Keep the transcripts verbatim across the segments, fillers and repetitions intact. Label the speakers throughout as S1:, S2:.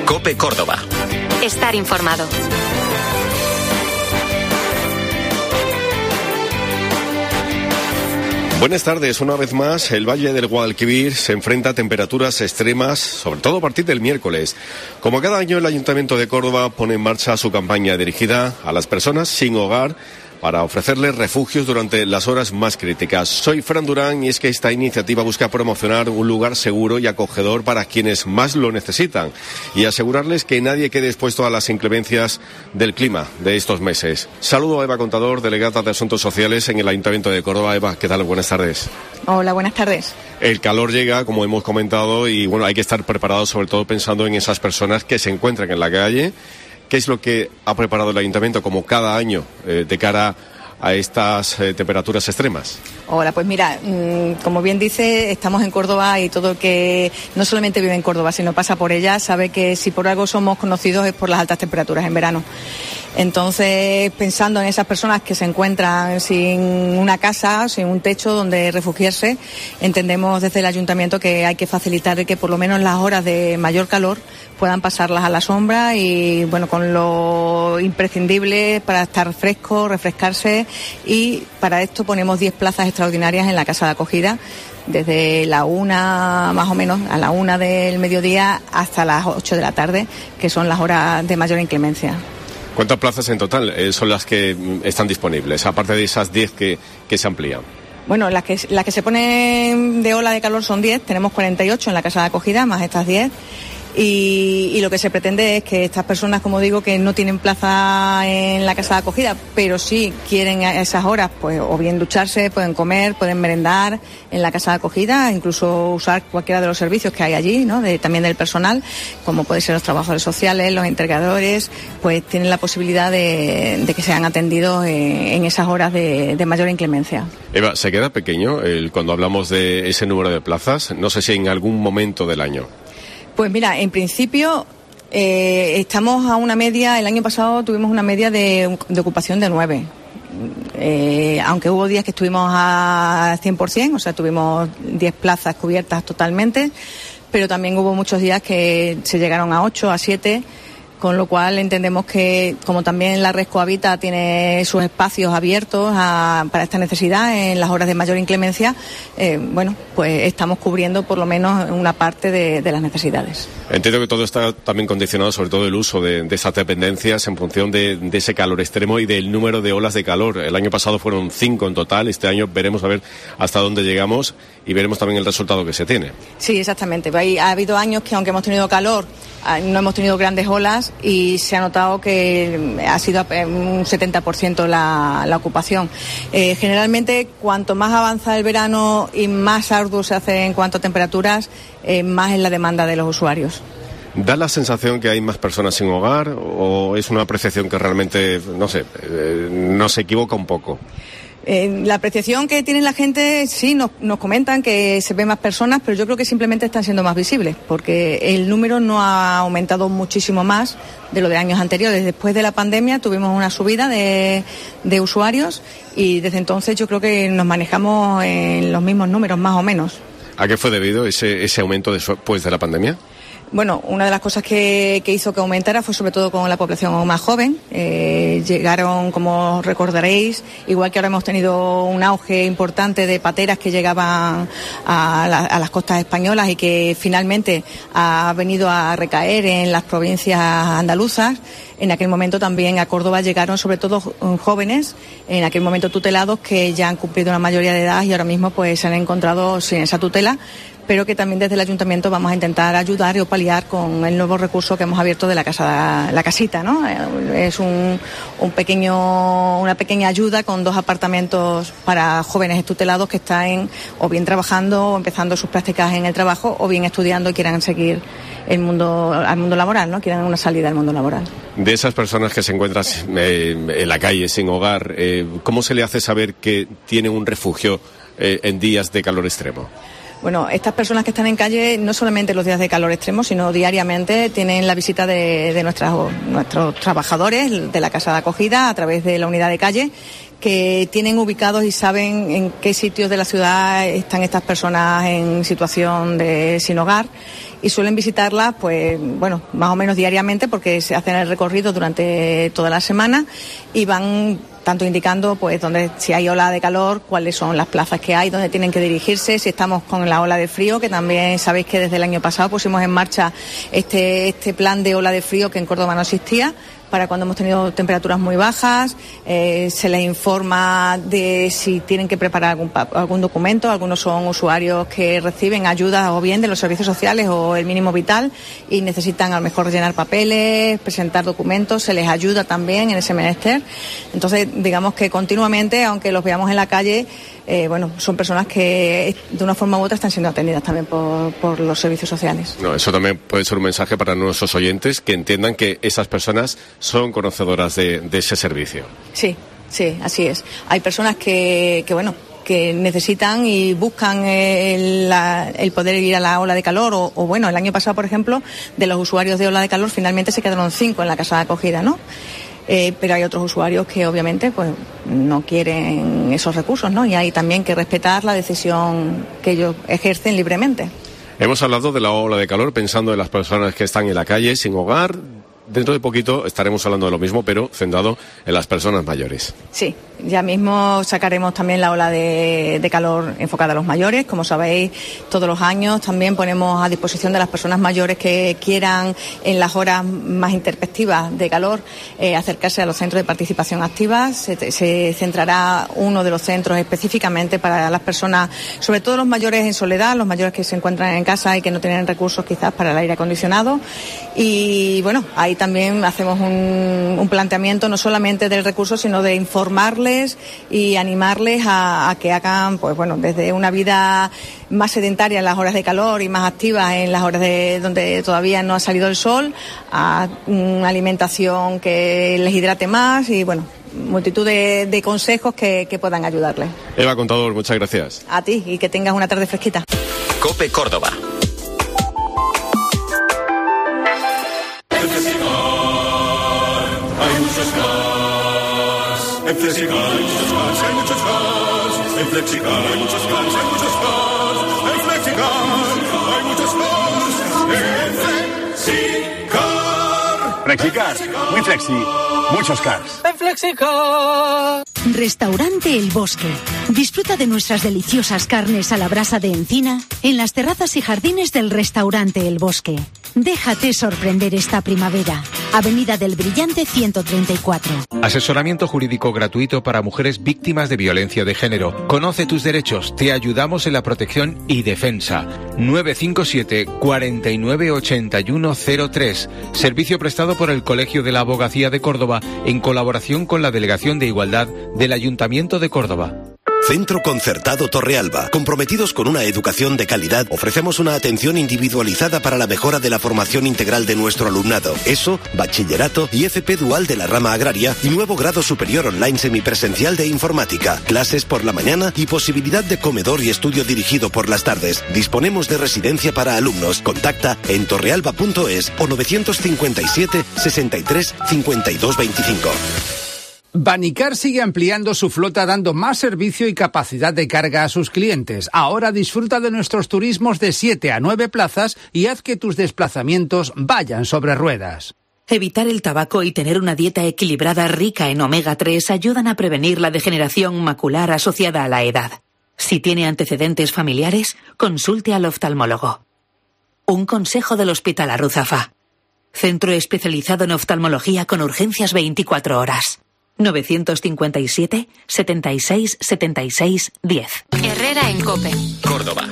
S1: COPE Córdoba.
S2: Estar informado.
S3: Buenas tardes. Una vez más, el Valle del Guadalquivir se enfrenta a temperaturas extremas, sobre todo a partir del miércoles. Como cada año, el Ayuntamiento de Córdoba pone en marcha su campaña dirigida a las personas sin hogar para ofrecerles refugios durante las horas más críticas. Soy Fran Durán y es que esta iniciativa busca promocionar un lugar seguro y acogedor para quienes más lo necesitan y asegurarles que nadie quede expuesto a las inclemencias del clima de estos meses. Saludo a Eva Contador, delegada de Asuntos Sociales en el Ayuntamiento de Córdoba. Eva, ¿qué tal? Buenas tardes.
S4: Hola, buenas tardes.
S3: El calor llega, como hemos comentado, y bueno, hay que estar preparados, sobre todo pensando en esas personas que se encuentran en la calle. ¿Qué es lo que ha preparado el Ayuntamiento, como cada año, eh, de cara a estas eh, temperaturas extremas?
S4: Hola, pues mira, mmm, como bien dice, estamos en Córdoba y todo el que no solamente vive en Córdoba, sino pasa por ella, sabe que si por algo somos conocidos es por las altas temperaturas en verano. Entonces, pensando en esas personas que se encuentran sin una casa, sin un techo donde refugiarse, entendemos desde el Ayuntamiento que hay que facilitar que por lo menos las horas de mayor calor puedan pasarlas a la sombra y, bueno, con lo imprescindible para estar fresco, refrescarse, y para esto ponemos diez plazas extraordinarias en la casa de acogida, desde la una, más o menos, a la una del mediodía hasta las ocho de la tarde, que son las horas de mayor inclemencia.
S3: ¿Cuántas plazas en total eh, son las que están disponibles, aparte de esas diez que, que se amplían?
S4: Bueno, las que, las que se ponen de ola de calor son diez, tenemos cuarenta y ocho en la casa de acogida, más estas diez. Y, y lo que se pretende es que estas personas, como digo, que no tienen plaza en la casa de acogida, pero sí quieren a esas horas, pues o bien ducharse, pueden comer, pueden merendar en la casa de acogida, incluso usar cualquiera de los servicios que hay allí, ¿no? De, también del personal, como pueden ser los trabajadores sociales, los integradores, pues tienen la posibilidad de, de que sean atendidos en, en esas horas de, de mayor inclemencia.
S3: Eva, ¿se queda pequeño el, cuando hablamos de ese número de plazas? No sé si en algún momento del año.
S4: Pues mira, en principio eh, estamos a una media, el año pasado tuvimos una media de, de ocupación de nueve, eh, aunque hubo días que estuvimos a cien por ciento, o sea, tuvimos diez plazas cubiertas totalmente, pero también hubo muchos días que se llegaron a ocho, a siete, con lo cual entendemos que, como también la red Cohabita tiene sus espacios abiertos a, para esta necesidad en las horas de mayor inclemencia, eh, bueno, pues estamos cubriendo por lo menos una parte de, de las necesidades.
S3: Entiendo que todo está también condicionado, sobre todo el uso de, de esas dependencias en función de, de ese calor extremo y del número de olas de calor. El año pasado fueron cinco en total, este año veremos a ver hasta dónde llegamos y veremos también el resultado que se tiene.
S4: Sí, exactamente. Ha habido años que, aunque hemos tenido calor, no hemos tenido grandes olas y se ha notado que ha sido un setenta por ciento la, la ocupación. Eh, generalmente, cuanto más avanza el verano y más arduo se hace en cuanto a temperaturas, eh, más es la demanda de los usuarios.
S3: ¿Da la sensación que hay más personas sin hogar o es una apreciación que realmente, no sé, eh, nos equivoca un poco?
S4: Eh, la apreciación que tiene la gente, sí, nos, nos comentan que se ven más personas, pero yo creo que simplemente están siendo más visibles, porque el número no ha aumentado muchísimo más de lo de años anteriores. Después de la pandemia tuvimos una subida de, de usuarios y desde entonces yo creo que nos manejamos en los mismos números, más o menos.
S3: ¿A qué fue debido ese, ese aumento después de la pandemia?
S4: Bueno, una de las cosas que, que hizo que aumentara fue sobre todo con la población más joven. Eh, llegaron, como recordaréis, igual que ahora hemos tenido un auge importante de pateras que llegaban a, la, a las costas españolas y que finalmente ha venido a recaer en las provincias andaluzas. En aquel momento también a Córdoba llegaron sobre todo jóvenes, en aquel momento tutelados, que ya han cumplido la mayoría de edad y ahora mismo pues se han encontrado sin esa tutela, pero que también desde el Ayuntamiento vamos a intentar ayudar o paliar con el nuevo recurso que hemos abierto de la casa, la casita, ¿no? Es un, un pequeño, una pequeña ayuda con dos apartamentos para jóvenes tutelados que están o bien trabajando o empezando sus prácticas en el trabajo o bien estudiando y quieran seguir el mundo, al mundo laboral, ¿no? Quieran una salida al mundo laboral.
S3: De esas personas que se encuentran eh, en la calle sin hogar, eh, ¿cómo se le hace saber que tienen un refugio eh, en días de calor extremo?
S4: Bueno, estas personas que están en calle, no solamente los días de calor extremo, sino diariamente tienen la visita de, de nuestras, nuestros trabajadores de la casa de acogida a través de la unidad de calle, que tienen ubicados y saben en qué sitios de la ciudad están estas personas en situación de sin hogar. Y suelen visitarlas, pues, bueno, más o menos diariamente, porque se hacen el recorrido durante toda la semana y van tanto indicando, pues, donde, si hay ola de calor, cuáles son las plazas que hay, dónde tienen que dirigirse, si estamos con la ola de frío, que también sabéis que desde el año pasado pusimos en marcha este, este plan de ola de frío que en Córdoba no existía, para cuando hemos tenido temperaturas muy bajas, eh, se les informa de si tienen que preparar algún, algún documento. Algunos son usuarios que reciben ayuda o bien de los servicios sociales o el mínimo vital y necesitan a lo mejor rellenar papeles, presentar documentos, se les ayuda también en ese menester. Entonces, digamos que continuamente, aunque los veamos en la calle, eh, bueno, son personas que de una forma u otra están siendo atendidas también por, por los servicios sociales.
S3: No, eso también puede ser un mensaje para nuestros oyentes, que entiendan que esas personas son conocedoras de, de ese servicio.
S4: Sí, sí, así es. Hay personas que, que bueno, que necesitan y buscan el, la, el poder ir a la ola de calor o, o bueno, el año pasado, por ejemplo, de los usuarios de ola de calor finalmente se quedaron cinco en la casa de acogida, ¿no? Eh, pero hay otros usuarios que obviamente pues no quieren esos recursos, ¿no? Y hay también que respetar la decisión que ellos ejercen libremente.
S3: Hemos hablado de la ola de calor pensando en las personas que están en la calle sin hogar. Dentro de poquito estaremos hablando de lo mismo, pero centrado en las personas mayores.
S4: Sí, ya mismo sacaremos también la ola de, de calor enfocada a los mayores. Como sabéis, todos los años también ponemos a disposición de las personas mayores que quieran, en las horas más intempestivas de calor, eh, acercarse a los centros de participación activa. Se, se centrará uno de los centros específicamente para las personas, sobre todo los mayores en soledad, los mayores que se encuentran en casa y que no tienen recursos quizás para el aire acondicionado. Y bueno, hay también hacemos un, un planteamiento no solamente del recurso, sino de informarles y animarles a, a que hagan, pues bueno, desde una vida más sedentaria en las horas de calor y más activa en las horas de donde todavía no ha salido el sol, a una alimentación que les hidrate más y bueno, multitud de, de consejos que, que puedan ayudarles.
S3: Eva Contador, muchas gracias.
S4: A ti, y que tengas una tarde fresquita.
S1: COPE Córdoba.
S5: En Flexicar hay muchos cars, hay muchos cars. En Flexicar hay muchos cars, hay muchos cars. En Flexicar hay muchos cars. En Flexicar.
S6: Flexicar, muy flexi, muchos cars.
S7: En Flexicar.
S8: Restaurante El Bosque. Disfruta de nuestras deliciosas carnes a la brasa de encina en las terrazas y jardines del Restaurante El Bosque. Déjate sorprender esta primavera. Avenida del Brillante ciento treinta y cuatro.
S9: Asesoramiento jurídico gratuito para mujeres víctimas de violencia de género. Conoce tus derechos. Te ayudamos en la protección y defensa. nueve cinco siete, cuatro nueve ocho uno cero tres. Servicio prestado por el Colegio de la Abogacía de Córdoba en colaboración con la Delegación de Igualdad del Ayuntamiento de Córdoba.
S10: Centro Concertado Torrealba. Comprometidos con una educación de calidad, ofrecemos una atención individualizada para la mejora de la formación integral de nuestro alumnado. ESO, bachillerato y F P dual de la rama agraria y nuevo grado superior online semipresencial de informática. Clases por la mañana y posibilidad de comedor y estudio dirigido por las tardes. Disponemos de residencia para alumnos. Contacta en torrealba punto es o nueve cinco siete, sesenta y tres, cincuenta y dos veinticinco.
S11: Banicar sigue ampliando su flota dando más servicio y capacidad de carga a sus clientes. Ahora disfruta de nuestros turismos de siete a nueve plazas y haz que tus desplazamientos vayan sobre ruedas.
S12: Evitar el tabaco y tener una dieta equilibrada rica en omega tres ayudan a prevenir la degeneración macular asociada a la edad. Si tiene antecedentes familiares, consulte al oftalmólogo. Un consejo del Hospital Arruzafa. Centro especializado en oftalmología con urgencias veinticuatro horas. nueve cinco siete, setenta y seis, setenta y seis, diez.
S2: Herrera en COPE.
S1: Córdoba.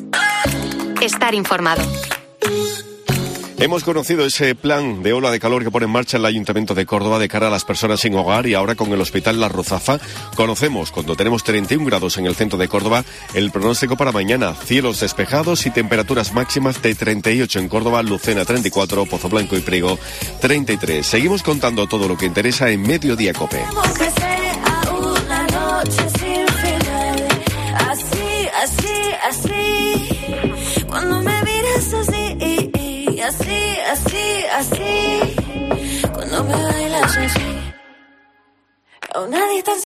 S2: Estar informado.
S3: Hemos conocido ese plan de ola de calor que pone en marcha el Ayuntamiento de Córdoba de cara a las personas sin hogar y ahora con el Hospital La Ruzafa conocemos, cuando tenemos treinta y un grados en el centro de Córdoba, el pronóstico para mañana, cielos despejados y temperaturas máximas de treinta y ocho en Córdoba, Lucena treinta y cuatro, Pozo Blanco y Priego treinta y tres. Seguimos contando todo lo que interesa en Mediodía COPE.
S13: Así, así, así, cuando me miras así, así, así, así, cuando me bailas así, a una distancia.